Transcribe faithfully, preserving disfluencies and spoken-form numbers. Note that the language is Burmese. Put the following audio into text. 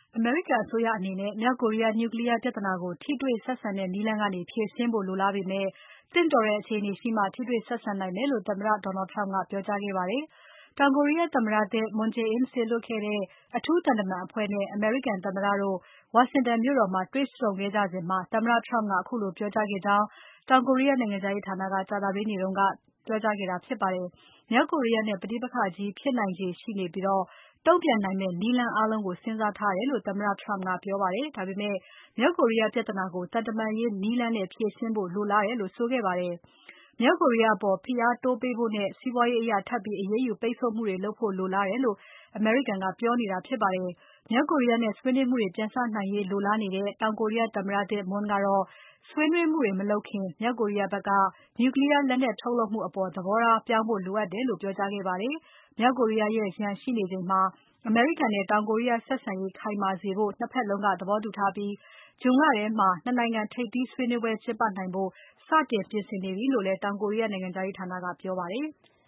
အမေရိကန်အစိုးရအနေနဲ့ မြောက်ကိုရီးယား Nuclear ပြဿနာကို ထိတွေ့ဆက်ဆံတဲ့နည်းလမ်းကနေ ဖြေရှင်းဖို့လိုလားပေမဲ့ သင့်တော်တဲ့အခြေအနေရှိမှ ထိတွေ့ဆက်ဆံနိုင်မယ်လို့ သမ္မတ Donald Trump ကပြောကြားခဲ့ပါတယ်။ တောင်ကိုရီးယားသမ္မတသစ် Moon Jae-in စေလွှတ်ခဲ့တဲ့ အထူးသံတမန်အဖွဲ့နဲ့ အမေရိကန်သမ္မတတို့ ဝါရှင်တန်မြို့တော်မှာ တွေ့ဆုံခဲ့ကြစဉ် သမ္မတ Trump ကခုလိုပြောကြားခဲ့ကြောင်း တောင်ကိုရီးယားနိုင်ငံခြားရေးဌာနက ကြာသပတေးနေ့က ပြောကြားခဲ့တာဖြစ်ပါတယ်။ မြောက်ကိုရီးယားနဲ့ ပဋိပက္ခကြီးဖြစ်နိုင်ခြေရှိနေပြီး တုံ့ပြန်နိုင်မယ့်နည်းလမ်းအားလုံးကို စဉ်းစားထားတယ်လို့ သမ္မတ Trump ကပြောပါတယ်။ ဒါပေမဲ့ မြောက်ကိုရီးယားပြဿနာကို သံတမန်ရေးနည်းလမ်းနဲ့ ဖြေရှင်းဖို့လိုလားတယ်လို့ ဆိုခဲ့ပါတယ်။ မြောက်ကိုရီးယားအပေါ် ဖိအားတိုးပေးဖို့နဲ့ စီးပွားရေးအရ ထပ်ပြီးအရေးယူပိတ်ဆို့မှုတွေလုပ်ဖို့ လိုလားတယ်လို့ အမေရိကန်က ပြောနေတာဖြစ်ပါတယ်။ မြောက်ကိုရီးယားနဲ့ ဆွေးနွေးမှုတွေ ပြန်စနိုင်ရေးလိုလားနေတဲ့ တောင်ကိုရီးယားသမ္မတသစ် Moon ကတော့ ဆွေးနွေးမှုတွေ မလုပ်ခင် မြောက်ကိုရီးယားဖက်က Nuclear လက်နက်ထုတ်လုပ်မှုအပေါ် သဘောထားပြောင်းဖို့လိုအပ်တယ်လို့ ပြောကြားခဲ့ပါတယ်။ မြောက်ကိုရီးယားရဲ့ ရန်ရှိနေချိန်မှာ အမေရိကန်နဲ့ တောင်ကိုရီးယားဆက်ဆံရေးခိုင်မာစေဖို့ ၂ ဖက်လုံးက သဘောတူထားပြီး ဇွန်လထဲမှာ ၂ နိုင်ငံထိပ်သီးဆွေးနွေးပွဲကျင်းပနိုင်ဖို့ စတင်ပြင်ဆင်နေပြီလို့လည်း တောင်ကိုရီးယားနိုင်ငံခြားရေးဌာနကပြောပါတယ်။